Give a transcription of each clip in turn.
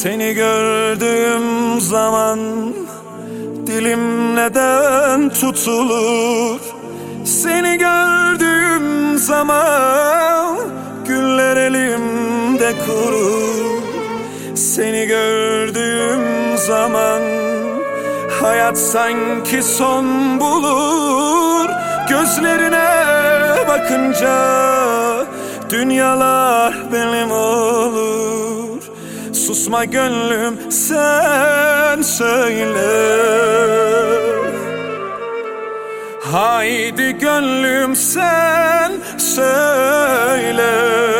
Seni gördüğüm zaman dilim neden tutulur? Seni gördüğüm zaman güller elimde kurur. Seni gördüğüm zaman hayat sanki son bulur. Gözlerine bakınca dünyalar benim olur. Susma gönlüm, sen söyle. Haydi gönlüm, sen söyle.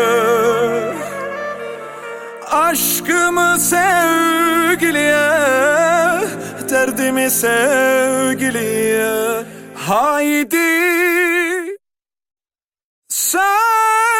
Aşkımı sevgiliye, derdimi sevgiliye. Haydi söyle.